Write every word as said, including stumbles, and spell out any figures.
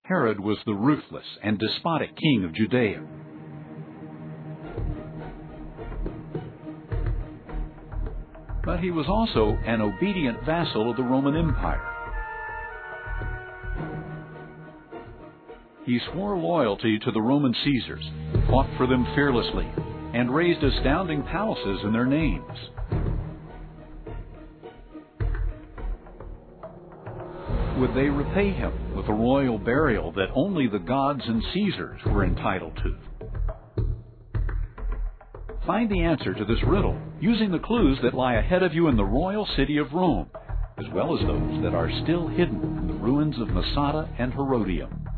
Herod was the ruthless and despotic king of Judea. But he was also an obedient vassal of the Roman Empire. He swore loyalty to the Roman Caesars, fought for them fearlessly, and raised astounding palaces in their names. Would they repay him with a royal burial that only the gods and Caesars were entitled to? Find the answer to this riddle using the clues that lie ahead of you in the royal city of Rome, as well as those that are still hidden in the ruins of Masada and Herodium.